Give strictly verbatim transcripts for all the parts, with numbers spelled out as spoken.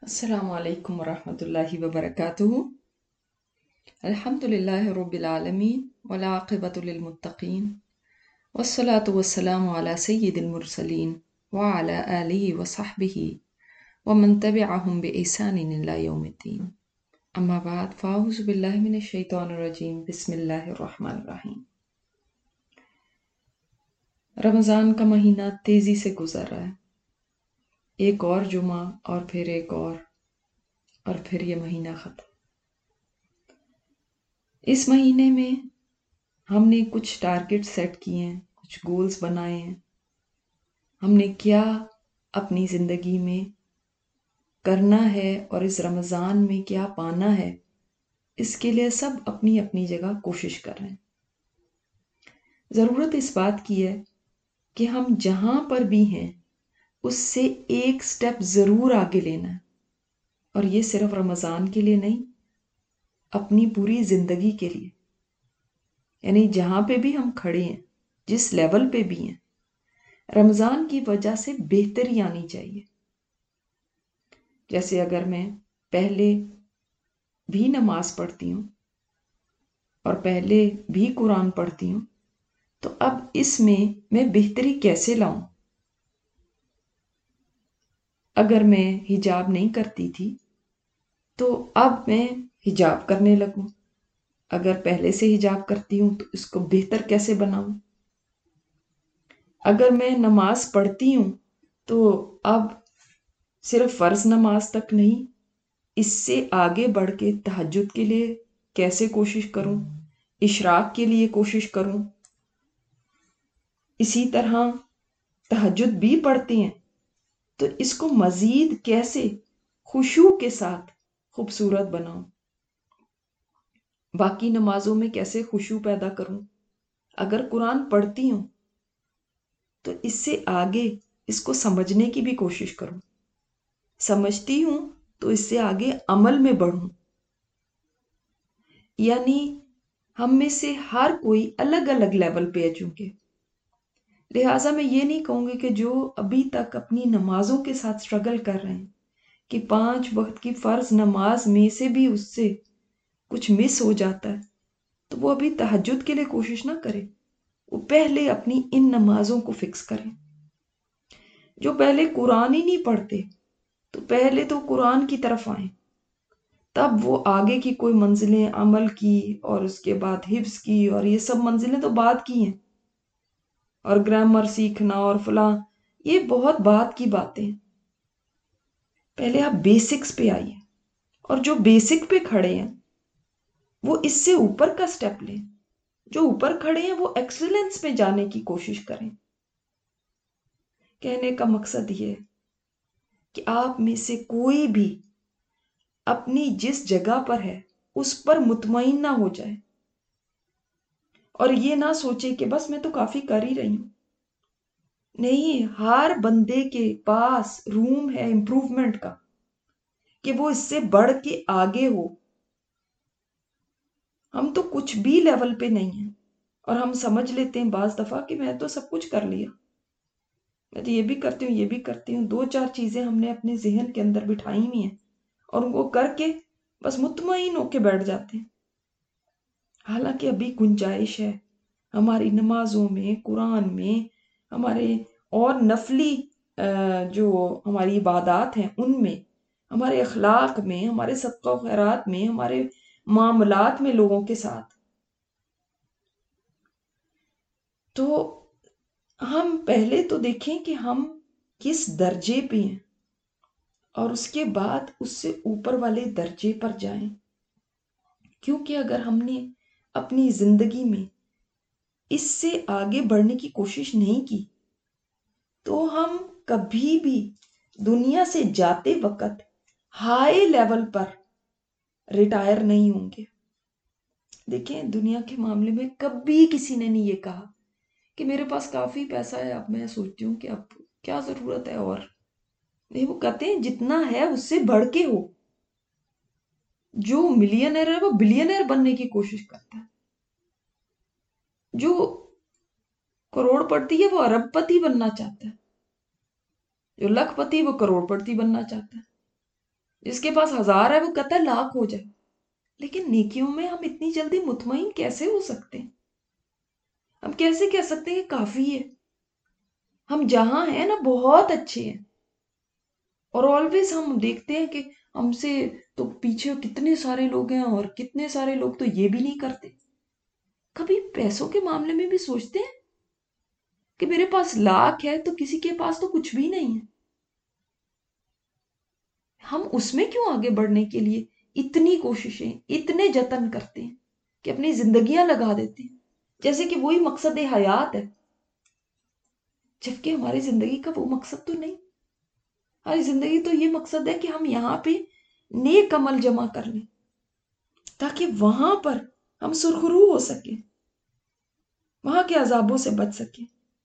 السلام علیکم ورحمۃ اللہ وبرکاتہ۔ الحمد للہ رب العالمین والعاقبۃ للمتقین والصلاة والسلام علی سید المرسلین وعلی آلہ وصحبہ ومن تبعہم بإحسان الی یوم الدین، اما بعد فاعوذ باللہ من الشیطان الرجیم، بسم اللہ الرحمن الرحیم۔ رمضان کا مہینہ تیزی سے گزر رہا ہے، ایک اور جمعہ اور پھر ایک اور اور پھر یہ مہینہ ختم۔ اس مہینے میں ہم نے کچھ ٹارگٹ سیٹ کیے ہیں، کچھ گولز بنائے ہیں، ہم نے کیا اپنی زندگی میں کرنا ہے اور اس رمضان میں کیا پانا ہے، اس کے لیے سب اپنی اپنی جگہ کوشش کر رہے ہیں۔ ضرورت اس بات کی ہے کہ ہم جہاں پر بھی ہیں اس سے ایک سٹیپ ضرور آگے لینا ہے، اور یہ صرف رمضان کے لیے نہیں، اپنی پوری زندگی کے لیے۔ یعنی جہاں پہ بھی ہم کھڑے ہیں، جس لیول پہ بھی ہیں، رمضان کی وجہ سے بہتری آنی چاہیے۔ جیسے اگر میں پہلے بھی نماز پڑھتی ہوں اور پہلے بھی قرآن پڑھتی ہوں، تو اب اس میں میں بہتری کیسے لاؤں؟ اگر میں حجاب نہیں کرتی تھی تو اب میں حجاب کرنے لگوں، اگر پہلے سے حجاب کرتی ہوں تو اس کو بہتر کیسے بناؤں؟ اگر میں نماز پڑھتی ہوں تو اب صرف فرض نماز تک نہیں، اس سے آگے بڑھ کے تہجد کے لیے کیسے کوشش کروں، اشراق کے لیے کوشش کروں، اسی طرح تہجد بھی پڑھتے ہیں تو اس کو مزید کیسے خشوع کے ساتھ خوبصورت بناؤں، باقی نمازوں میں کیسے خشوع پیدا کروں۔ اگر قرآن پڑھتی ہوں تو اس سے آگے اس کو سمجھنے کی بھی کوشش کروں، سمجھتی ہوں تو اس سے آگے عمل میں بڑھوں۔ یعنی ہم میں سے ہر کوئی الگ الگ لیول پہ ہے، چونکہ لہٰذا میں یہ نہیں کہوں گی کہ جو ابھی تک اپنی نمازوں کے ساتھ سٹرگل کر رہے ہیں کہ پانچ وقت کی فرض نماز میں سے بھی اس سے کچھ مس ہو جاتا ہے تو وہ ابھی تہجد کے لیے کوشش نہ کرے، وہ پہلے اپنی ان نمازوں کو فکس کریں۔ جو پہلے قرآن ہی نہیں پڑھتے تو پہلے تو قرآن کی طرف آئیں، تب وہ آگے کی کوئی منزلیں عمل کی اور اس کے بعد حفظ کی اور یہ سب منزلیں تو بعد کی ہیں، اور گرامر سیکھنا اور فلاں یہ بہت بعد کی باتیں ہیں۔ پہلے آپ بیسکس پہ آئیے، اور جو بیسک پہ کھڑے ہیں وہ اس سے اوپر کا سٹیپ لیں، جو اوپر کھڑے ہیں وہ ایکسلنس میں جانے کی کوشش کریں۔ کہنے کا مقصد یہ ہے کہ آپ میں سے کوئی بھی اپنی جس جگہ پر ہے اس پر مطمئن نہ ہو جائے اور یہ نہ سوچے کہ بس میں تو کافی کر ہی رہی ہوں۔ نہیں، ہر بندے کے پاس روم ہے امپروومنٹ کا کہ وہ اس سے بڑھ کے آگے ہو۔ ہم تو کچھ بھی لیول پہ نہیں ہیں اور ہم سمجھ لیتے ہیں بعض دفعہ کہ میں تو سب کچھ کر لیا، میں تو یہ بھی کرتی ہوں یہ بھی کرتی ہوں، دو چار چیزیں ہم نے اپنے ذہن کے اندر بٹھائی ہوئی ہیں اور ان کو کر کے بس مطمئن ہو کے بیٹھ جاتے ہیں۔ حالانکہ ابھی گنجائش ہے ہماری نمازوں میں، قرآن میں، ہمارے اور نفلی جو ہماری عبادات ہیں ان میں، ہمارے اخلاق میں، ہمارے صدقہ و خیرات میں، ہمارے معاملات میں لوگوں کے ساتھ۔ تو ہم پہلے تو دیکھیں کہ ہم کس درجے پہ ہیں اور اس کے بعد اس سے اوپر والے درجے پر جائیں، کیونکہ اگر ہم نے اپنی زندگی میں اس سے آگے بڑھنے کی کوشش نہیں کی تو ہم کبھی بھی دنیا سے جاتے وقت ہائی لیول پر ریٹائر نہیں ہوں گے۔ دیکھیں، دنیا کے معاملے میں کبھی کسی نے نہیں یہ کہا کہ میرے پاس کافی پیسہ ہے، اب میں سوچتی ہوں کہ اب کیا ضرورت ہے، اور نہیں، وہ کہتے ہیں جتنا ہے اس سے بڑھ کے ہو۔ جو ملینئر ہے وہ بلینئر بننے کی کوشش کرتا ہے، جو کروڑ پتی ہے وہ ارب پتی بننا چاہتا ہے، جو لاکھ پتی وہ کروڑ پتی بننا چاہتا ہے۔ جس کے پاس ہزار ہے وہ کہتا ہے لاکھ ہو جائے. لیکن نیکیوں میں ہم اتنی جلدی مطمئن کیسے ہو سکتے ہیں؟ ہم کیسے کہہ سکتے ہیں کہ کافی ہے؟ ہم جہاں ہیں نا بہت اچھے ہیں، اور آلویز ہم دیکھتے ہیں کہ ہم سے تو پیچھے کتنے سارے لوگ ہیں، اور کتنے سارے لوگ تو یہ بھی نہیں کرتے. کبھی پیسوں کے معاملے میں بھی سوچتے ہیں کہ میرے پاس لاکھ ہے تو کسی کے پاس تو کچھ بھی نہیں ہے. ہم اس میں کیوں آگے بڑھنے کے لیے اتنی کوششیں، اتنے جتن کرتے ہیں کہ اپنی زندگیاں لگا دیتے ہیں جیسے کہ وہی مقصد حیات ہے، جبکہ ہماری زندگی کا وہ مقصد تو نہیں. ہماری زندگی تو یہ مقصد ہے کہ ہم یہاں پہ نیک عمل جمع کر لیں تاکہ وہاں پر ہم سرخرو ہو سکیں، وہاں کے عذابوں سے بچ سکیں،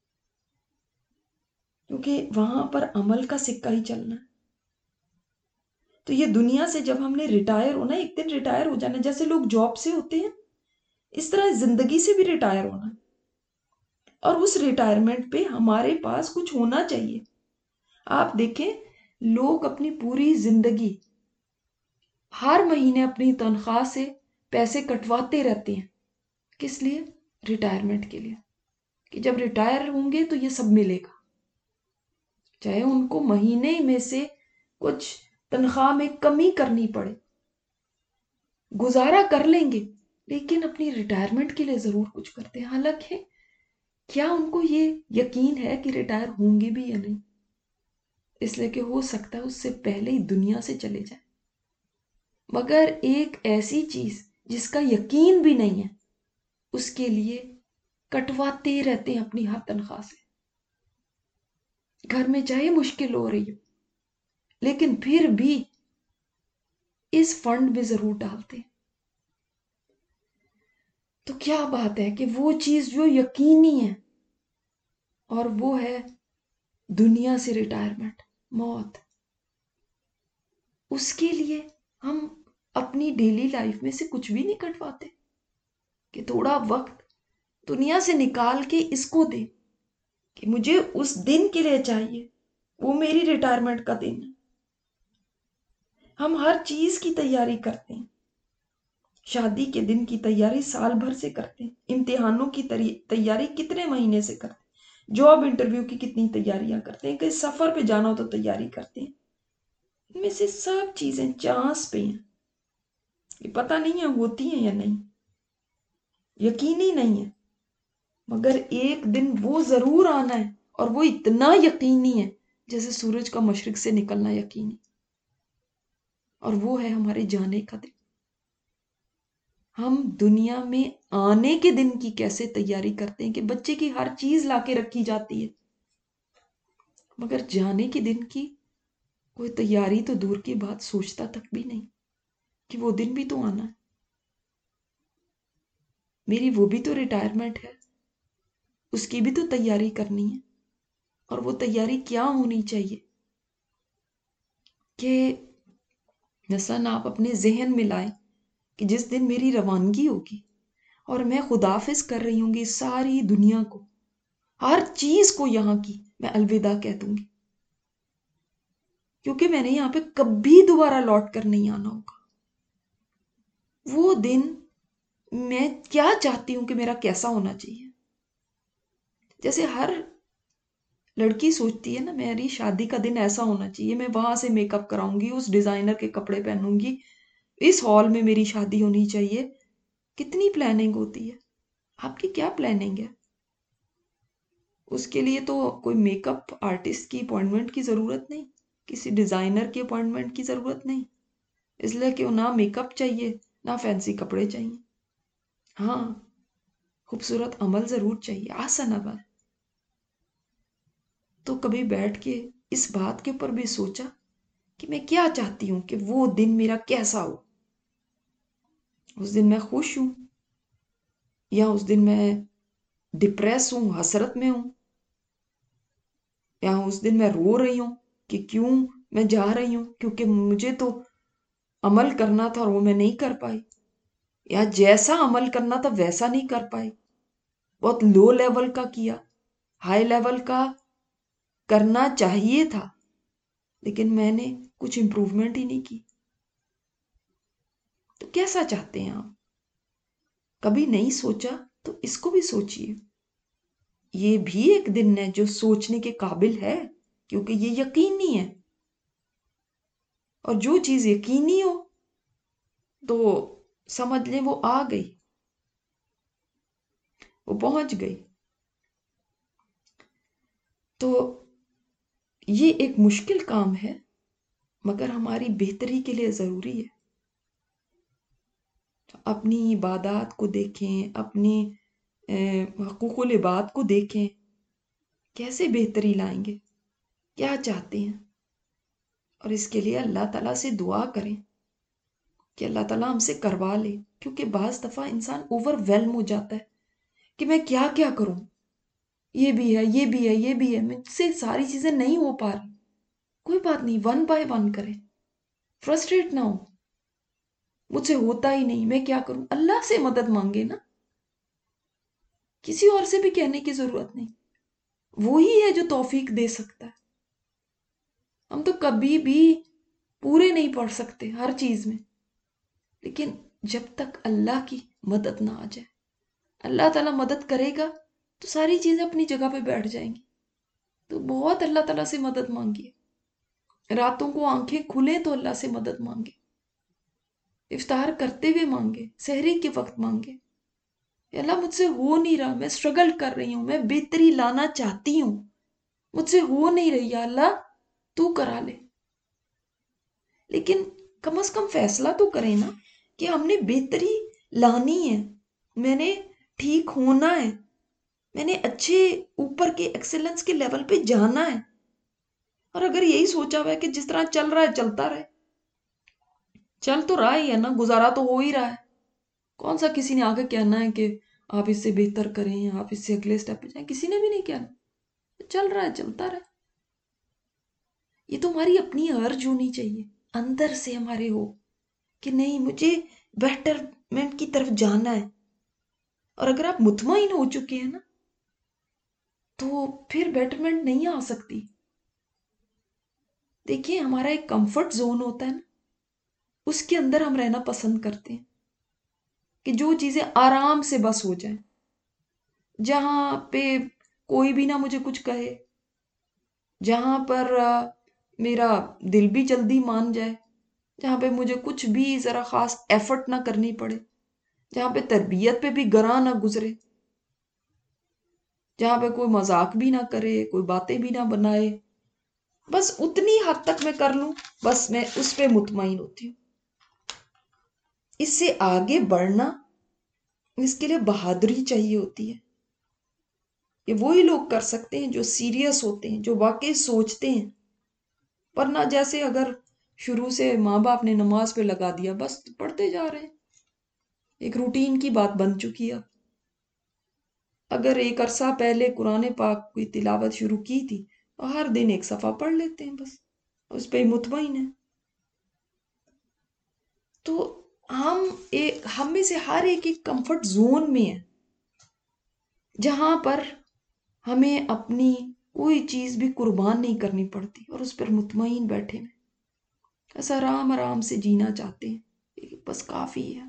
کیونکہ وہاں پر عمل کا سکہ ہی چلنا ہے. تو یہ دنیا سے جب ہم نے ریٹائر ہونا، ایک دن ریٹائر ہو جانا، جیسے لوگ جاب سے ہوتے ہیں اس طرح زندگی سے بھی ریٹائر ہونا، اور اس ریٹائرمنٹ پہ ہمارے پاس کچھ ہونا چاہیے. آپ دیکھیں لوگ اپنی پوری زندگی ہر مہینے اپنی تنخواہ سے پیسے کٹواتے رہتے ہیں. کس لیے؟ ریٹائرمنٹ کے لیے، کہ جب ریٹائر ہوں گے تو یہ سب ملے گا، چاہے ان کو مہینے میں سے کچھ تنخواہ میں کمی کرنی پڑے، گزارا کر لیں گے، لیکن اپنی ریٹائرمنٹ کے لیے ضرور کچھ کرتے ہیں. حالانکہ کیا ان کو یہ یقین ہے کہ ریٹائر ہوں گے بھی یا نہیں؟ اس لیے کہ ہو سکتا ہے اس سے پہلے ہی دنیا سے چلے جائیں. مگر ایک ایسی چیز جس کا یقین بھی نہیں ہے، اس کے لیے کٹواتے رہتے ہیں اپنی ہر تنخواہ سے. گھر میں چاہے مشکل ہو رہی ہو لیکن پھر بھی اس فنڈ میں ضرور ڈالتے ہیں. تو کیا بات ہے کہ وہ چیز جو یقینی ہے، اور وہ ہے دنیا سے ریٹائرمنٹ، موت. اس کے لیے ہم اپنی ڈیلی لائف میں سے کچھ بھی نہیں کٹواتے کہ تھوڑا وقت دنیا سے نکال کے اس کو دے کہ مجھے اس دن کے لیے چاہیے، وہ میری ریٹائرمنٹ کا دن ہے. ہم ہر چیز کی تیاری کرتے ہیں، شادی کے دن کی تیاری سال بھر سے کرتے ہیں، امتحانوں کی تیاری کتنے مہینے سے کرتے ہیں، جاب انٹرویو کی کتنی تیاریاں کرتے ہیں، کہیں سفر پہ جانا ہو تو تیاری کرتے ہیں. ان میں سے سب چیزیں چانس پہ ہیں، یہ پتہ نہیں ہے ہوتی ہیں یا نہیں، یقینی نہیں ہے. مگر ایک دن وہ ضرور آنا ہے، اور وہ اتنا یقینی ہے جیسے سورج کا مشرق سے نکلنا یقینی، اور وہ ہے ہمارے جانے کا دن. ہم دنیا میں آنے کے دن کی کیسے تیاری کرتے ہیں کہ بچے کی ہر چیز لا کے رکھی جاتی ہے، مگر جانے کے دن کی کوئی تیاری تو دور کی بات سوچتا تک بھی نہیں کہ وہ دن بھی تو آنا ہے. میری وہ بھی تو ریٹائرمنٹ ہے، اس کی بھی تو تیاری کرنی ہے. اور وہ تیاری کیا ہونی چاہیے کہ مثلاً آپ اپنے ذہن میں لائیں کہ جس دن میری روانگی ہوگی اور میں خداحافظ کر رہی ہوں گی ساری دنیا کو، ہر چیز کو یہاں کی میں الوداع کہہ دوں گی، کیونکہ میں نے یہاں پہ کبھی دوبارہ لوٹ کر نہیں آنا ہوگا. وہ دن میں کیا چاہتی ہوں کہ میرا کیسا ہونا چاہیے. جیسے ہر لڑکی سوچتی ہے نا میری شادی کا دن ایسا ہونا چاہیے، میں وہاں سے میک اپ کراؤں گی، اس ڈیزائنر کے کپڑے پہنوں گی، اس ہال میں میری شادی ہونی چاہیے. کتنی پلاننگ ہوتی ہے. آپ کی کیا پلاننگ ہے؟ اس کے لیے تو کوئی میک اپ آرٹسٹ کی اپوائنٹمنٹ کی ضرورت نہیں، کسی ڈیزائنر کی اپوائنٹمنٹ کی ضرورت نہیں، اس لیے کہ نہ میک اپ چاہیے نہ فینسی کپڑے چاہیے. ہاں خوبصورت عمل ضرور چاہیے، آسان عمل. تو کبھی بیٹھ کے اس بات کے اوپر بھی سوچا کہ میں کیا چاہتی ہوں کہ وہ دن میرا کیسا ہو. اس دن میں خوش ہوں یا اس دن میں ڈپریس ہوں، حسرت میں ہوں، یا اس دن میں رو رہی ہوں کہ کیوں میں جا رہی ہوں کیونکہ مجھے تو عمل کرنا تھا اور وہ میں نہیں کر پائی، یا جیسا عمل کرنا تھا ویسا نہیں کر پائی، بہت لو لیول کا کیا، ہائی لیول کا کرنا چاہیے تھا لیکن میں نے کچھ امپروومنٹ ہی نہیں کی. تو کیسا چاہتے ہیں آپ؟ کبھی نہیں سوچا تو اس کو بھی سوچئے. یہ بھی ایک دن ہے جو سوچنے کے قابل ہے، کیونکہ یہ یقینی ہے. اور جو چیز یقینی ہو تو سمجھ لیں وہ آ گئی، وہ پہنچ گئی. تو یہ ایک مشکل کام ہے، مگر ہماری بہتری کے لیے ضروری ہے. اپنی عبادات کو دیکھیں، اپنی حقوق العباد کو دیکھیں، کیسے بہتری لائیں گے، کیا چاہتے ہیں. اور اس کے لیے اللہ تعالیٰ سے دعا کریں کہ اللہ تعالیٰ ہم سے کروا لے، کیونکہ بعض دفعہ انسان اوور ویلم ہو جاتا ہے کہ میں کیا کیا کروں، یہ بھی ہے یہ بھی ہے یہ بھی ہے، مجھ سے ساری چیزیں نہیں ہو پا رہی. کوئی بات نہیں، ون بائی ون کریں، فرسٹریٹ نہ ہو. مجھ سے ہوتا ہی نہیں، میں کیا کروں؟ اللہ سے مدد مانگے نا، کسی اور سے بھی کہنے کی ضرورت نہیں. وہی ہے جو توفیق دے سکتا ہے. ہم تو کبھی بھی پورے نہیں پڑھ سکتے ہر چیز میں، لیکن جب تک اللہ کی مدد نہ آ جائے، اللہ تعالیٰ مدد کرے گا تو ساری چیزیں اپنی جگہ پہ بیٹھ جائیں گی. تو بہت اللہ تعالیٰ سے مدد مانگیے. راتوں کو آنکھیں کھلیں تو اللہ سے مدد مانگے، افطار کرتے ہوئے مانگے، سحری کے وقت مانگے. اللہ مجھ سے ہو نہیں رہا، میں سٹرگل کر رہی ہوں، میں بہتری لانا چاہتی ہوں، مجھ سے ہو نہیں رہی، یا اللہ تو کرا لے. لیکن کم از کم فیصلہ تو کریں نا کہ ہم نے بہتری لانی ہے، میں نے ٹھیک ہونا ہے، میں نے اچھے اوپر کے ایکسلنس کے لیول پہ جانا ہے. اور اگر یہی سوچا ہوا ہے کہ جس طرح چل رہا ہے چلتا رہے، چل تو رہا ہی ہے نا، گزارا تو ہو ہی رہا ہے. کون سا کسی نے آگے کہنا ہے کہ آپ اس سے بہتر کریں، آپ اس سے اگلے سٹیپ پہ جائیں؟ کسی نے بھی نہیں کہنا. چل رہا ہے چلتا رہے. یہ تو ہماری اپنی ارج ہونی چاہیے، اندر سے ہمارے ہو کہ نہیں مجھے بیٹرمنٹ کی طرف جانا ہے. اور اگر آپ مطمئن ہو چکے ہیں نا تو پھر بیٹرمنٹ نہیں آ سکتی. دیکھیے ہمارا ایک کمفرٹ زون ہوتا ہے نا، اس کے اندر ہم رہنا پسند کرتے ہیں کہ جو چیزیں آرام سے بس ہو جائیں، جہاں پہ کوئی بھی نہ مجھے کچھ کہے، جہاں پر میرا دل بھی جلدی مان جائے، جہاں پہ مجھے کچھ بھی ذرا خاص ایفرٹ نہ کرنی پڑے، جہاں پہ تربیت پہ بھی گراں نہ گزرے، جہاں پہ کوئی مذاق بھی نہ کرے، کوئی باتیں بھی نہ بنائے. بس اتنی حد تک میں کر لوں، بس میں اس پہ مطمئن ہوتی ہوں. اس سے آگے بڑھنا، اس کے لیے بہادری چاہیے ہوتی ہے. یہ وہی لوگ کر سکتے ہیں جو سیریس ہوتے ہیں، جو واقعی سوچتے ہیں. ورنہ جیسے اگر شروع سے ماں باپ نے نماز پہ لگا دیا، بس پڑھتے جا رہے ہیں، ایک روٹین کی بات بن چکی ہے. اگر ایک عرصہ پہلے قرآن پاک کی تلاوت شروع کی تھی تو ہر دن ایک صفحہ پڑھ لیتے ہیں، بس اس پہ مطمئن ہے. تو ہم ایک ہم میں سے ہر ایک ایک کمفرٹ زون میں ہے، جہاں پر ہمیں اپنی کوئی چیز بھی قربان نہیں کرنی پڑتی اور اس پر مطمئن بیٹھے ہیں، بس آرام آرام سے جینا چاہتے ہیں، بس کافی ہے.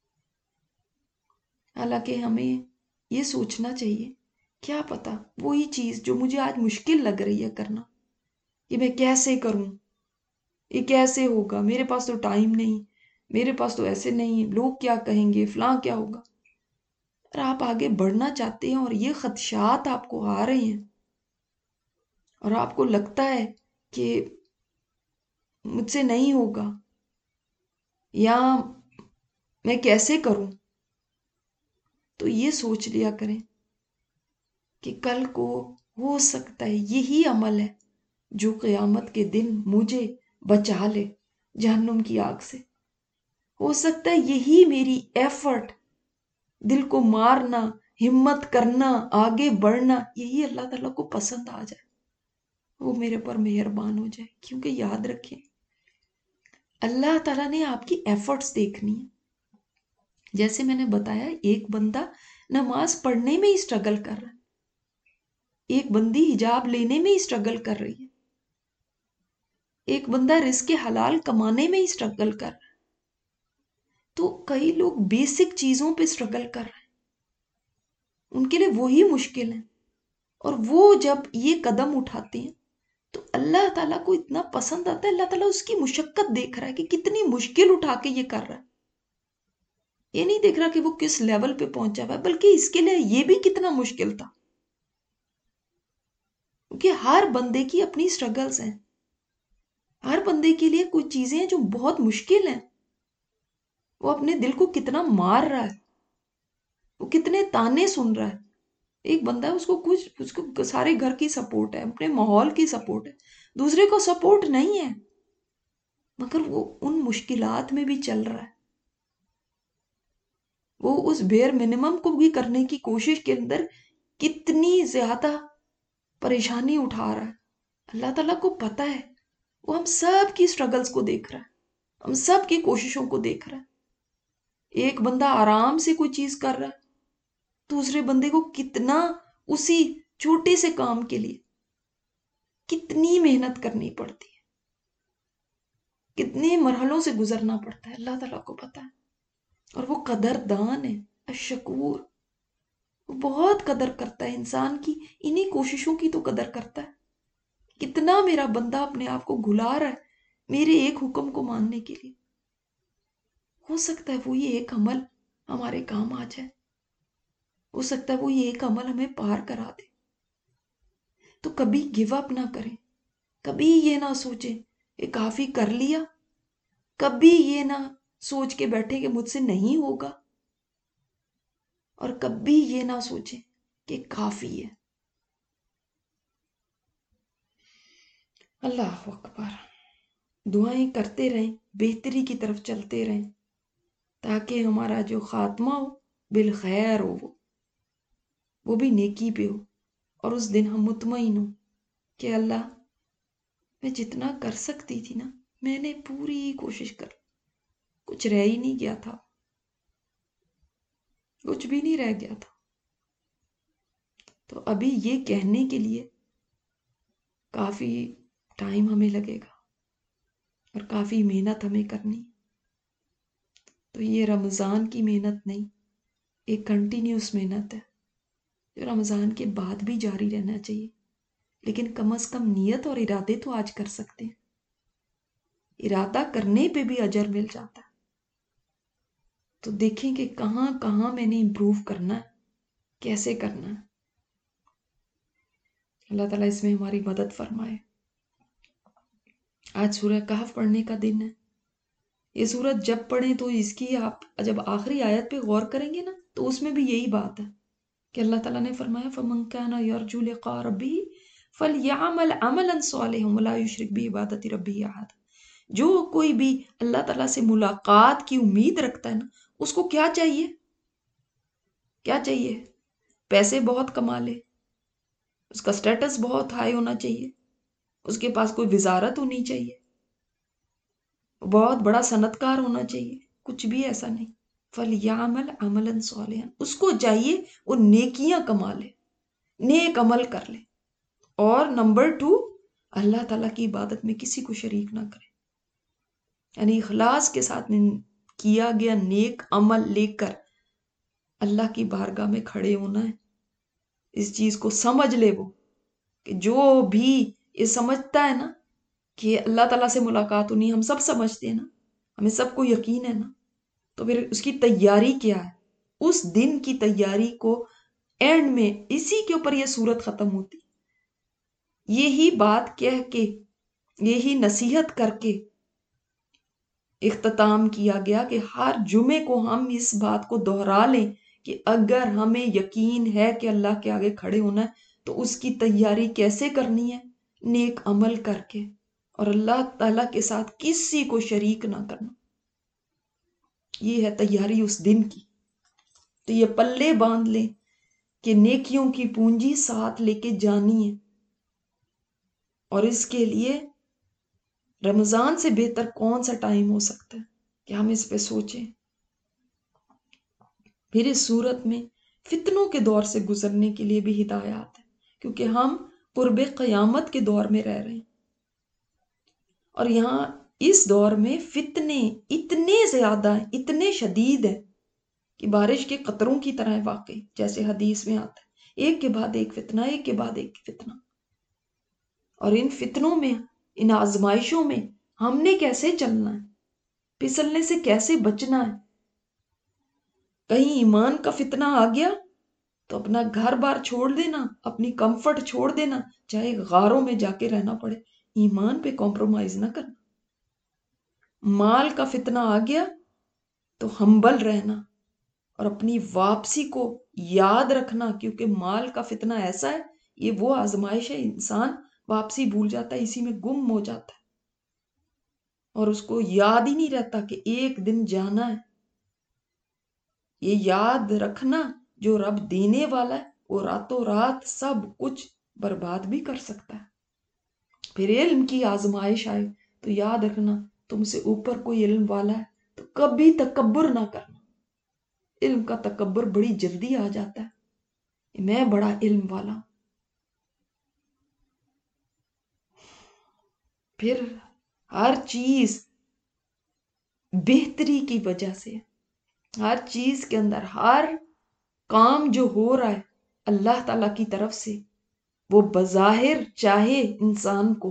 حالانکہ ہمیں یہ سوچنا چاہیے، کیا پتا وہی چیز جو مجھے آج مشکل لگ رہی ہے کرنا، یہ میں کیسے کروں، یہ کیسے ہوگا، میرے پاس تو ٹائم نہیں، میرے پاس تو ایسے نہیں، لوگ کیا کہیں گے، فلاں کیا ہوگا. اور آپ آگے بڑھنا چاہتے ہیں اور یہ خدشات آپ کو آ رہے ہیں اور آپ کو لگتا ہے کہ مجھ سے نہیں ہوگا یا میں کیسے کروں، تو یہ سوچ لیا کریں کہ کل کو ہو سکتا ہے یہی عمل ہے جو قیامت کے دن مجھے بچا لے جہنم کی آگ سے. ہو سکتا ہے یہی میری ایفرٹ، دل کو مارنا، ہمت کرنا، آگے بڑھنا، یہی اللہ تعالیٰ کو پسند آ جائے، وہ میرے پر مہربان ہو جائے. کیونکہ یاد رکھیں اللہ تعالیٰ نے آپ کی ایفرٹس دیکھنی ہے. جیسے میں نے بتایا ایک بندہ نماز پڑھنے میں ہی اسٹرگل کر رہا ہے، ایک بندی حجاب لینے میں ہی اسٹرگل کر رہی ہے، ایک بندہ رزق حلال کمانے میں ہی اسٹرگل کر رہا ہے، تو کئی لوگ بیسک چیزوں پہ اسٹرگل کر رہے ہیں، ان کے لیے وہی مشکل ہے، اور وہ جب یہ قدم اٹھاتے ہیں تو اللہ تعالیٰ کو اتنا پسند آتا ہے، اللہ تعالیٰ اس کی مشقت دیکھ رہا ہے کہ کتنی مشکل اٹھا کے یہ کر رہا ہے، یہ نہیں دیکھ رہا کہ وہ کس لیول پہ پہنچا ہوا ہے، بلکہ اس کے لیے یہ بھی کتنا مشکل تھا، کیونکہ ہر بندے کی اپنی سٹرگلز ہیں، ہر بندے کے لیے کچھ چیزیں ہیں جو بہت مشکل ہیں، وہ اپنے دل کو کتنا مار رہا ہے، وہ کتنے تانے سن رہا ہے۔ ایک بندہ ہے، اس کو کچھ اس کو سارے گھر کی سپورٹ ہے، اپنے ماحول کی سپورٹ ہے، دوسرے کو سپورٹ نہیں ہے، مگر وہ ان مشکلات میں بھی چل رہا ہے، وہ اس بیر منیمم کو بھی کرنے کی کوشش کے اندر کتنی زیادہ پریشانی اٹھا رہا ہے۔ اللہ تعالیٰ کو پتہ ہے، وہ ہم سب کی سٹرگلز کو دیکھ رہا ہے، ہم سب کی کوششوں کو دیکھ رہا ہے۔ ایک بندہ آرام سے کوئی چیز کر رہا ہے، دوسرے بندے کو کتنا اسی چھوٹے سے کام کے لیے کتنی محنت کرنی پڑتی ہے، کتنے مرحلوں سے گزرنا پڑتا ہے، اللہ تعالیٰ کو پتہ ہے۔ اور وہ قدردان ہے، الشکور، وہ بہت قدر کرتا ہے انسان کی، انہی کوششوں کی تو قدر کرتا ہے۔ کتنا میرا بندہ اپنے آپ کو گھلا رہا ہے میرے ایک حکم کو ماننے کے لیے، ہو سکتا ہے وہ یہ ایک عمل ہمارے کام آ جائے، ہو سکتا ہے وہ یہ ایک عمل ہمیں پار کرا دے۔ تو کبھی گیو اپ نہ کریں، کبھی یہ نہ سوچیں کہ کافی کر لیا، کبھی یہ نہ سوچ کے بیٹھے کہ مجھ سے نہیں ہوگا، اور کبھی یہ نہ سوچیں کہ کافی ہے۔ اللہ اکبر۔ دعائیں کرتے رہیں، بہتری کی طرف چلتے رہیں، تاکہ ہمارا جو خاتمہ ہو بالخیر ہو، وہ وہ بھی نیکی پہ ہو، اور اس دن ہم مطمئن ہوں کہ اللہ، میں جتنا کر سکتی تھی نا میں نے پوری کوشش کر، کچھ رہ ہی نہیں گیا تھا، کچھ بھی نہیں رہ گیا تھا۔ تو ابھی یہ کہنے کے لیے کافی ٹائم ہمیں لگے گا، اور کافی محنت ہمیں کرنی۔ تو یہ رمضان کی محنت نہیں، ایک کنٹینیوس محنت ہے، جو رمضان کے بعد بھی جاری رہنا چاہیے، لیکن کم از کم نیت اور ارادے تو آج کر سکتے ہیں، ارادہ کرنے پہ بھی اجر مل جاتا ہے۔ تو دیکھیں کہ کہاں کہاں میں نے امپروو کرنا ہے، کیسے کرنا ہے۔ اللہ تعالیٰ اس میں ہماری مدد فرمائے۔ آج سورہ کہف پڑھنے کا دن ہے۔ یہ سورت جب پڑھیں تو اس کی آپ جب آخری آیت پہ غور کریں گے نا تو اس میں بھی یہی بات ہے کہ اللہ تعالیٰ نے فرمایا فَمَنْ كَانَ يَرْجُو لِقَاءَ رَبِّهِ فَلْيَعْمَلْ عَمَلًا صَالِحًا وَلَا يُشْرِكْ بِعِبَادَةِ رَبِّهِ أَحَدًا۔ جو کوئی بھی اللہ تعالیٰ سے ملاقات کی امید رکھتا ہے نا، اس کو کیا چاہیے؟ کیا چاہیے؟ پیسے بہت کما لے، اس کا سٹیٹس بہت ہائی ہونا چاہیے، اس کے پاس کوئی وزارت ہونی چاہیے، بہت بڑا صنعتکار ہونا چاہیے، کچھ بھی ایسا نہیں۔ فَلْيَعْمَلْ عَمَلًا صَالِحًا، اس کو چاہیے وہ نیکیاں کما لے، نیک عمل کر لے، اور نمبر ٹو، اللہ تعالیٰ کی عبادت میں کسی کو شریک نہ کرے، یعنی اخلاص کے ساتھ کیا گیا نیک عمل لے کر اللہ کی بارگاہ میں کھڑے ہونا ہے۔ اس چیز کو سمجھ لے وہ کہ جو بھی یہ سمجھتا ہے نا کہ اللہ تعالیٰ سے ملاقات ہونی، ہم سب سمجھتے ہیں نا، ہمیں سب کو یقین ہے نا، تو پھر اس کی تیاری کیا ہے؟ اس دن کی تیاری کو اینڈ میں اسی کے اوپر یہ سورت ختم ہوتی، یہی بات کہہ کے، یہی نصیحت کر کے اختتام کیا گیا کہ ہر جمعے کو ہم اس بات کو دہرا لیں کہ اگر ہمیں یقین ہے کہ اللہ کے آگے کھڑے ہونا ہے تو اس کی تیاری کیسے کرنی ہے؟ نیک عمل کر کے، اور اللہ تعالیٰ کے ساتھ کسی کو شریک نہ کرنا، یہ ہے تیاری اس دن کی۔ تو یہ پلے باندھ لیں کہ نیکیوں کی پونجی ساتھ لے کے جانی ہے، اور اس کے لیے رمضان سے بہتر کون سا ٹائم ہو سکتا ہے کہ ہم اس پہ سوچیں۔ پھر اس صورت میں فتنوں کے دور سے گزرنے کے لیے بھی ہدایات ہے، کیونکہ ہم قرب قیامت کے دور میں رہ رہے ہیں، اور یہاں اس دور میں فتنے اتنے زیادہ ہیں، اتنے شدید ہیں کہ بارش کے قطروں کی طرح ہے واقعی، جیسے حدیث میں آتا ہے، ایک کے بعد ایک فتنہ، ایک کے بعد ایک فتنہ۔ اور ان فتنوں میں، ان آزمائشوں میں ہم نے کیسے چلنا ہے، پھسلنے سے کیسے بچنا ہے۔ کہیں ایمان کا فتنہ آ گیا تو اپنا گھر بار چھوڑ دینا، اپنی کمفرٹ چھوڑ دینا، چاہے غاروں میں جا کے رہنا پڑے، ایمان پہ کمپرومائز نہ کرنا۔ مال کا فتنہ آ گیا تو ہمبل رہنا اور اپنی واپسی کو یاد رکھنا، کیونکہ مال کا فتنہ ایسا ہے، یہ وہ آزمائش ہے، انسان واپسی بھول جاتا ہے، اسی میں گم ہو جاتا ہے اور اس کو یاد ہی نہیں رہتا کہ ایک دن جانا ہے۔ یہ یاد رکھنا جو رب دینے والا ہے وہ راتوں رات سب کچھ برباد بھی کر سکتا ہے۔ پھر علم کی آزمائش آئے تو یاد رکھنا تم سے اوپر کوئی علم والا ہے تو کبھی تکبر نہ کرنا۔ علم کا تکبر بڑی جلدی آ جاتا ہے، میں بڑا علم والا ہوں۔ پھر ہر چیز بہتری کی وجہ سے، ہر چیز کے اندر ہر کام جو ہو رہا ہے اللہ تعالیٰ کی طرف سے، وہ بظاہر چاہے انسان کو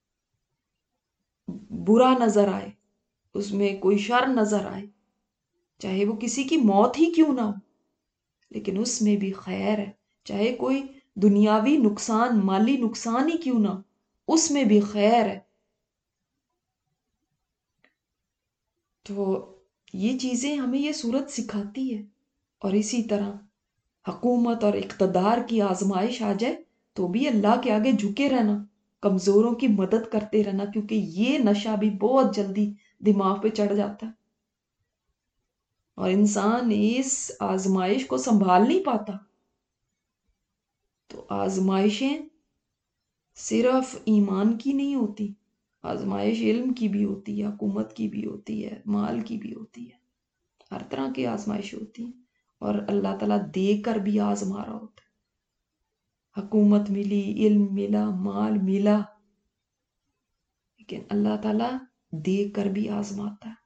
برا نظر آئے، اس میں کوئی شر نظر آئے، چاہے وہ کسی کی موت ہی کیوں نہ ہو، لیکن اس میں بھی خیر ہے۔ چاہے کوئی دنیاوی نقصان، مالی نقصان ہی کیوں نہ ہو، اس میں بھی خیر ہے۔ تو یہ چیزیں ہمیں یہ صورت سکھاتی ہے۔ اور اسی طرح حکومت اور اقتدار کی آزمائش آ جائے تو بھی اللہ کے آگے جھکے رہنا، کمزوروں کی مدد کرتے رہنا، کیونکہ یہ نشہ بھی بہت جلدی دماغ پہ چڑھ جاتا ہے اور انسان اس آزمائش کو سنبھال نہیں پاتا۔ تو آزمائشیں صرف ایمان کی نہیں ہوتی، آزمائش علم کی بھی ہوتی ہے، حکومت کی بھی ہوتی ہے، مال کی بھی ہوتی ہے، ہر طرح کی آزمائش ہوتی ہے۔ اور اللہ تعالیٰ دے کر بھی آزما رہا ہوتا ہے۔ حکومت ملی، علم ملا، مال ملا، لیکن اللہ تعالیٰ دے کر بھی آزماتا ہے۔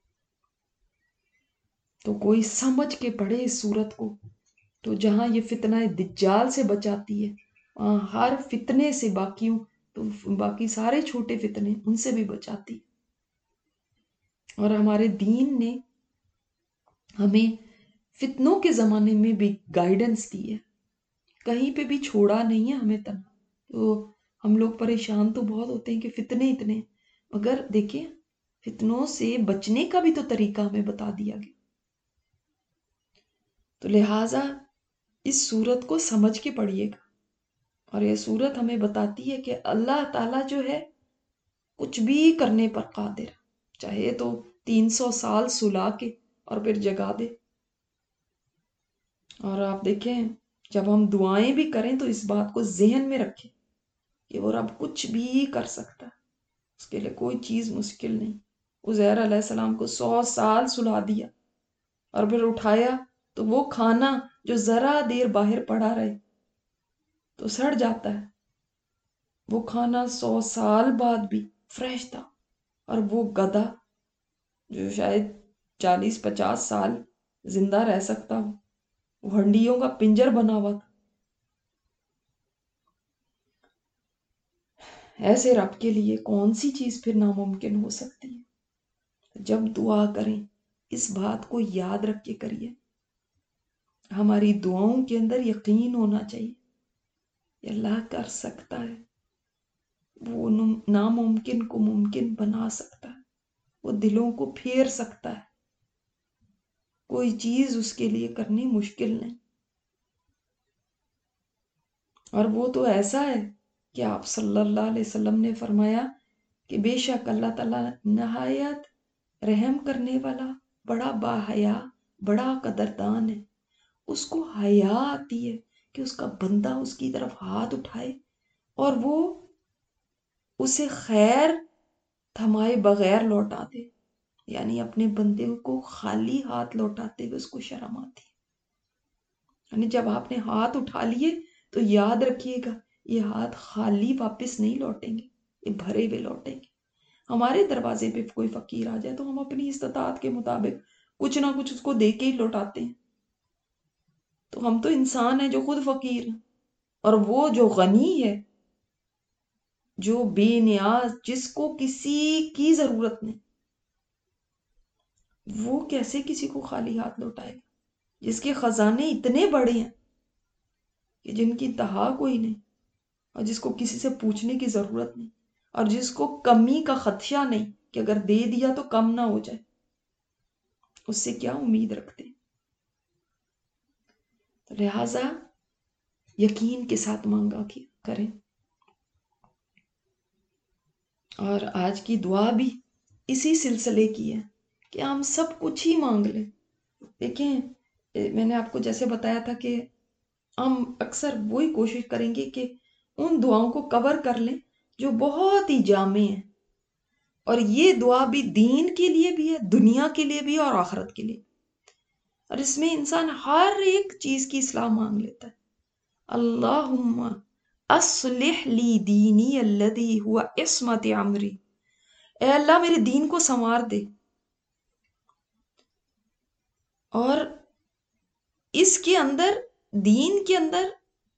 تو کوئی سمجھ کے پڑھے اس صورت کو، تو جہاں یہ فتنہ دجال سے بچاتی ہے، وہاں ہر فتنے سے باقیوں تو باقی سارے چھوٹے فتنے ان سے بھی بچاتی ہے۔ اور ہمارے دین نے ہمیں فتنوں کے زمانے میں بھی گائیڈنس دی ہے، کہیں پہ بھی چھوڑا نہیں ہے ہمیں تنہا۔ تو ہم لوگ پریشان تو بہت ہوتے ہیں کہ فتنے اتنے، مگر دیکھیں فتنوں سے بچنے کا بھی تو طریقہ ہمیں بتا دیا گیا۔ تو لہٰذا اس صورت کو سمجھ کے پڑھیے گا، اور یہ صورت ہمیں بتاتی ہے کہ اللہ تعالیٰ جو ہے کچھ بھی کرنے پر قادر، چاہے تو تین سو سال سلا کے اور پھر جگا دے۔ اور آپ دیکھیں جب ہم دعائیں بھی کریں تو اس بات کو ذہن میں رکھیں کہ وہ رب کچھ بھی کر سکتا ہے، اس کے لیے کوئی چیز مشکل نہیں۔ عزیر علیہ السلام کو سو سال سلا دیا اور پھر اٹھایا تو وہ کھانا جو ذرا دیر باہر پڑا رہے تو سڑ جاتا ہے، وہ کھانا سو سال بعد بھی فریش تھا۔ اور وہ گدھا جو شاید چالیس پچاس سال زندہ رہ سکتا ہو، وہ ہنڈیوں کا پنجر بنا ہوا تھا۔ ایسے رب کے لیے کون سی چیز پھر ناممکن ہو سکتی ہے؟ جب دعا کریں اس بات کو یاد رکھ کے کریے، ہماری دعاؤں کے اندر یقین ہونا چاہیے کہ اللہ کر سکتا ہے، وہ ناممکن کو ممکن بنا سکتا ہے، وہ دلوں کو پھیر سکتا ہے، کوئی چیز اس کے لیے کرنی مشکل نہیں۔ اور وہ تو ایسا ہے کہ آپ صلی اللہ علیہ وسلم نے فرمایا کہ بے شک اللہ تعالیٰ نہایت رحم کرنے والا، بڑا باحیا، بڑا قدردان ہے۔ اس کو حیا آتی ہے کہ اس کا بندہ اس کی طرف ہاتھ اٹھائے اور وہ اسے خیر تھمائے بغیر لوٹا دے، یعنی اپنے بندے کو خالی ہاتھ لوٹاتے ہوئے اس کو شرم آتی ہے۔ یعنی جب آپ نے ہاتھ اٹھا لیے تو یاد رکھیے گا یہ ہاتھ خالی واپس نہیں لوٹیں گے، یہ بھرے ہوئے لوٹیں گے۔ ہمارے دروازے پہ کوئی فقیر آ جائے تو ہم اپنی استطاعت کے مطابق کچھ نہ کچھ اس کو دے کے ہی لوٹاتے ہیں. تو ہم تو انسان ہیں جو خود فقیر ہیں، اور وہ جو غنی ہے، جو بے نیاز، جس کو کسی کی ضرورت نہیں، وہ کیسے کسی کو خالی ہاتھ لوٹائے گا؟ جس کے خزانے اتنے بڑے ہیں کہ جن کی انتہا کوئی نہیں، اور جس کو کسی سے پوچھنے کی ضرورت نہیں، اور جس کو کمی کا خدشہ نہیں کہ اگر دے دیا تو کم نہ ہو جائے، اس سے کیا امید رکھتے ہیں؟ تو لہٰذا یقین کے ساتھ مانگا کریں. اور آج کی دعا بھی اسی سلسلے کی ہے کہ ہم سب کچھ ہی مانگ لیں. دیکھیں، میں نے آپ کو جیسے بتایا تھا کہ ہم اکثر وہی کوشش کریں گے کہ ان دعاؤں کو کور کر لیں جو بہت ہی جامع ہیں، اور یہ دعا بھی دین کے لیے بھی ہے، دنیا کے لیے بھی ہے، اور آخرت کے لیے. اور اس میں انسان ہر ایک چیز کی اصلاح مانگ لیتا ہے. اللہم اصلح لی دینی الذی ہوا عصمت امری، اے اللہ میرے دین کو سنوار دے، اور اس کے اندر، دین کے اندر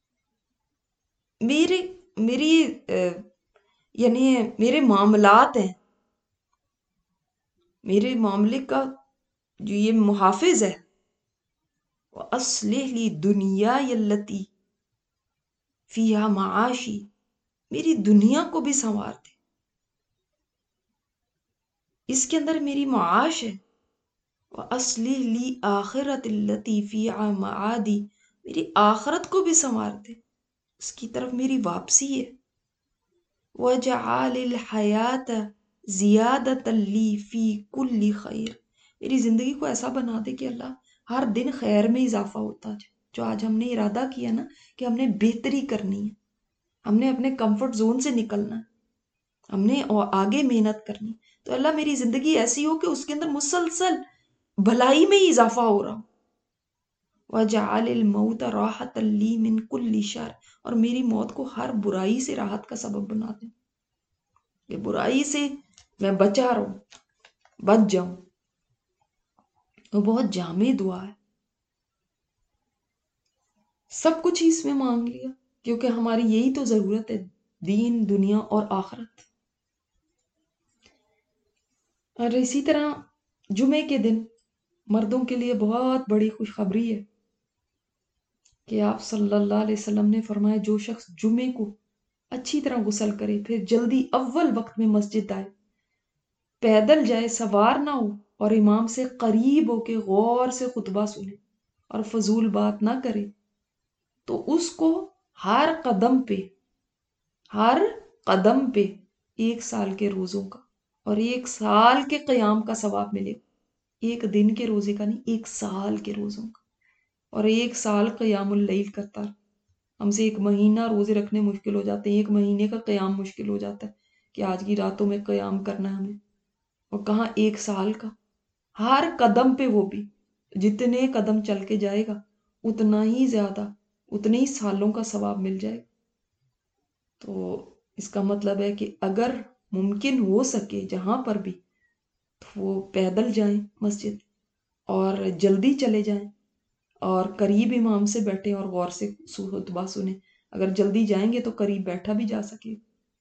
میرے میری یعنی میرے معاملات ہیں، میرے معاملے کا جو یہ محافظ ہے، وَأَصْلِحْ لِي دُنْيَايَ الَّتِي فِيهَا مَعَاشِي، میری دنیا کو بھی سنوار دے، اس کے اندر میری معاش ہے. وَأَصْلِحْ لِي آخِرَةَ الَّتِي فِيهَا مَعَادِي، میری آخرت کو بھی سنوار دے، اس کی طرف میری واپسی ہے. وَجَعَلِ الْحَيَاةَ زِيَادَةً لِّي فِي كُلِّ خَيْرٍ، میری زندگی کو ایسا بنا دے کہ اللہ ہر دن خیر میں اضافہ ہوتا جائے. جو آج ہم نے ارادہ کیا نا کہ ہم نے بہتری کرنی ہے، ہم نے اپنے کمفرٹ زون سے نکلنا ہے، ہم نے آگے محنت کرنی، تو اللہ میری زندگی ایسی ہو کہ اس کے اندر مسلسل بھلائی میں ہی اضافہ ہو رہا ہو. وَجَعَلِ الْمَوْتَ رَاحَةً لِّي مِنْ كُلِّ شَرٍ، اور میری موت کو ہر برائی سے راحت کا سبب بنا دیں، کہ برائی سے میں بچا رہوں، بچ جاؤں. وہ بہت جامع دعا ہے، سب کچھ ہی اس میں مانگ لیا، کیونکہ ہماری یہی تو ضرورت ہے، دین، دنیا اور آخرت. اور اسی طرح جمعے کے دن مردوں کے لیے بہت بڑی خوشخبری ہے کہ آپ صلی اللہ علیہ وسلم نے فرمایا جو شخص جمعے کو اچھی طرح غسل کرے، پھر جلدی اول وقت میں مسجد آئے، پیدل جائے، سوار نہ ہو، اور امام سے قریب ہو کے غور سے خطبہ سنے اور فضول بات نہ کرے، تو اس کو ہر قدم پہ ہر قدم پہ ایک سال کے روزوں کا اور ایک سال کے قیام کا ثواب ملے گا. ایک دن کے روزے کا نہیں، ایک سال کے روزوں کا. اور ایک سال قیام اللیل کرتا ہے. ہم سے ایک مہینہ روزے رکھنے مشکل ہو جاتے ہیں، ایک مہینے کا قیام مشکل ہو جاتا ہے کہ آج کی راتوں میں قیام کرنا ہے ہمیں، اور کہاں ایک سال کا. ہر قدم پہ، وہ بھی جتنے قدم چل کے جائے گا اتنا ہی زیادہ، اتنے ہی سالوں کا ثواب مل جائے گا. تو اس کا مطلب ہے کہ اگر ممکن ہو سکے جہاں پر بھی، تو وہ پیدل جائیں مسجد، اور جلدی چلے جائیں، اور قریب امام سے بیٹھیں اور غور سے خطبہ سنیں. اگر جلدی جائیں گے تو قریب بیٹھا بھی جا سکے.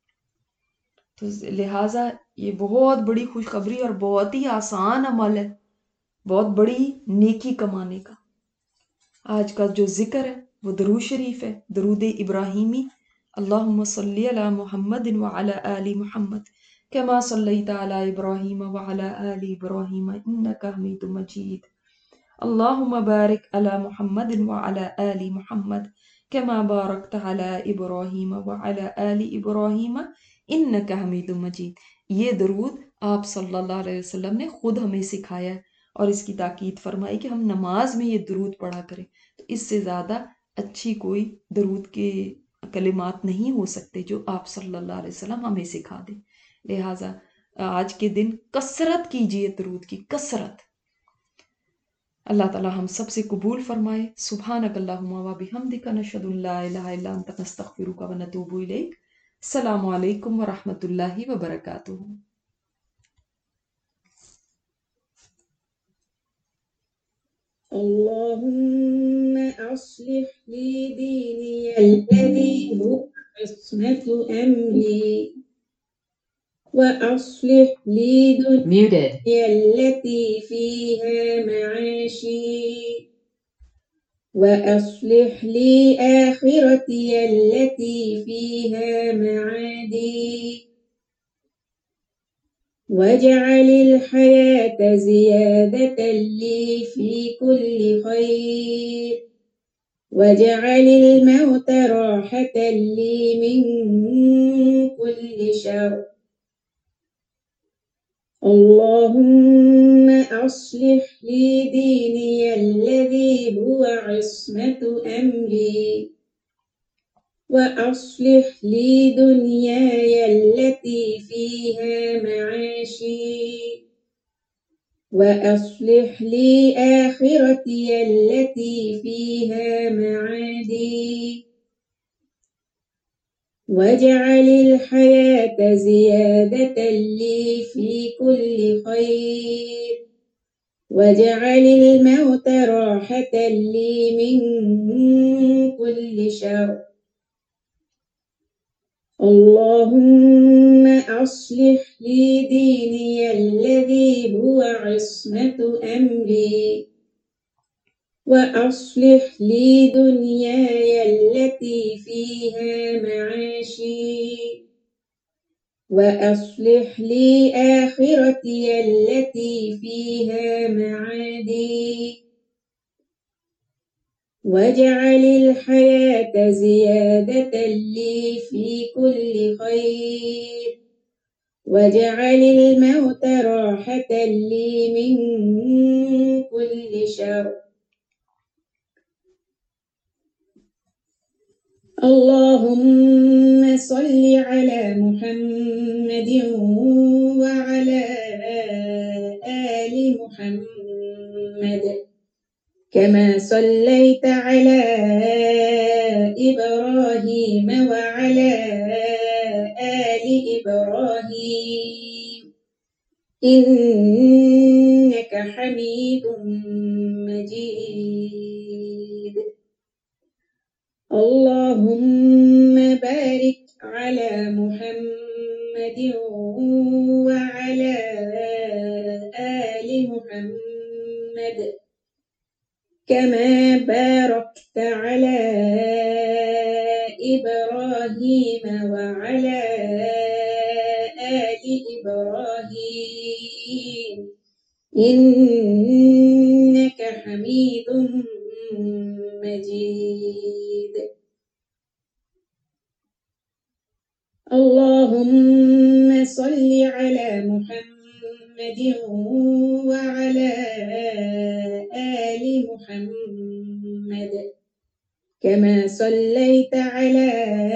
تو لہٰذا یہ بہت بڑی خوشخبری اور بہت ہی آسان عمل ہے، بہت بڑی نیکی کمانے کا. آج کا جو ذکر ہے وہ درود شریف ہے، درود ابراہیمی. اللہم صلی علی محمد وعلی آل محمد کما صلیت علی ابراہیم وعلی آل ابراہیم انک حمید مجید. اللہم بارک علی محمد وعلی آل محمد کما بارکت علی ابراہیم وعلی آل ابراہیم انک حمید مجید. یہ درود آپ صلی اللہ علیہ وسلم نے خود ہمیں سکھایا ہے، اور اس کی تاکید فرمائی کہ ہم نماز میں یہ درود پڑھا کریں. تو اس سے زیادہ اچھی کوئی درود کے کلمات نہیں ہو سکتے جو آپ صلی اللہ علیہ وسلم ہمیں سکھا دیں. لہٰذا آج کے دن کثرت کیجئے درود کی، کثرت. اللہ تعالی ہم سب سے قبول فرمائے. سبحانک اللہم و بحمدک نشہد ان لا الہ الا انت نستغفرک و نتوب الیک. السلام علیکم ورحمۃ اللہ وبرکاتہ. اللهم أصلح لي ديني الذي هو عصمة أمري وأصلح لي دنياي التي فيها معاشي وأصلح لي آخرتي التي فيها معادي واجعل الحياة زيادة لي في كل خير واجعل الموت راحة لي من كل شر اللهم أصلح لي ديني الذي هو عصمة أمري وأصلح لي دنياي التي فيها معاشي وأصلح لي آخرتي التي فيها معادي واجعل الحياة زيادة لي في كل خير واجعل الموت راحة لي من كل شر اللهم أصلح لي ديني الذي هو عصمة أمري وأصلح لي دنياي التي فيها معاشي وأصلح لي آخرتي التي فيها معادي واجعل الحياة زيادة لي في كل خير واجعل الموت راحة لي من كل شر اللهم صل على محمد وعلى آل محمد كما صليت على إبراهيم وعلى آل إبراهيم إنك حميد مجيد اللهم بارك على محمد وعلى آل محمد كما باركت على إبراهيم وعلى آل إبراهيم إنك حميد مجيد اللهم صل على محمد وعلى آل محمد كما صليت على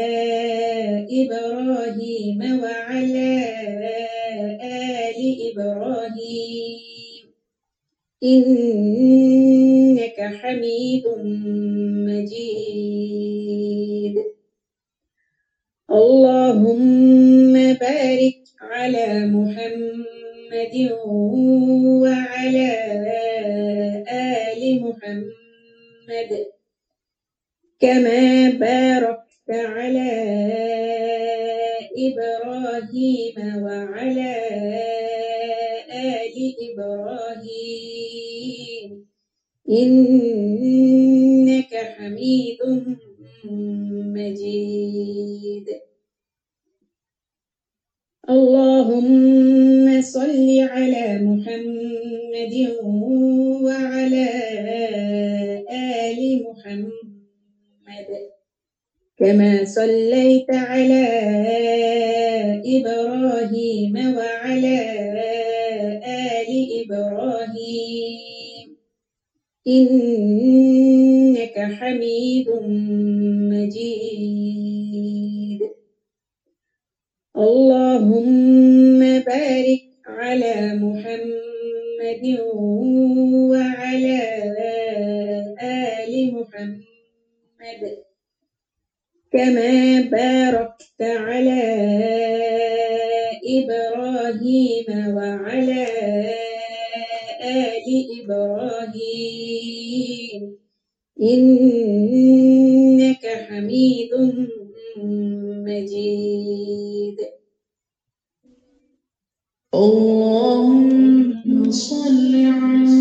إبراهيم وعلى آل إبراهيم إنك حميد مجيد اللهم بارك على محمد وعلى آل محمد كما باركت على إبراهيم وعلى آل إبراهيم إنك حميد مجيد اللهم صل على محمد وعلى آل محمد كما صليت على إبراهيم وعلى آل إبراهيم إنك حميد مجيد اللهم بارك على محمد وعلى آل محمد كما باركت على إبراهيم وعلى آل إبراهيم إنك حميد مجيد. اللهم صل على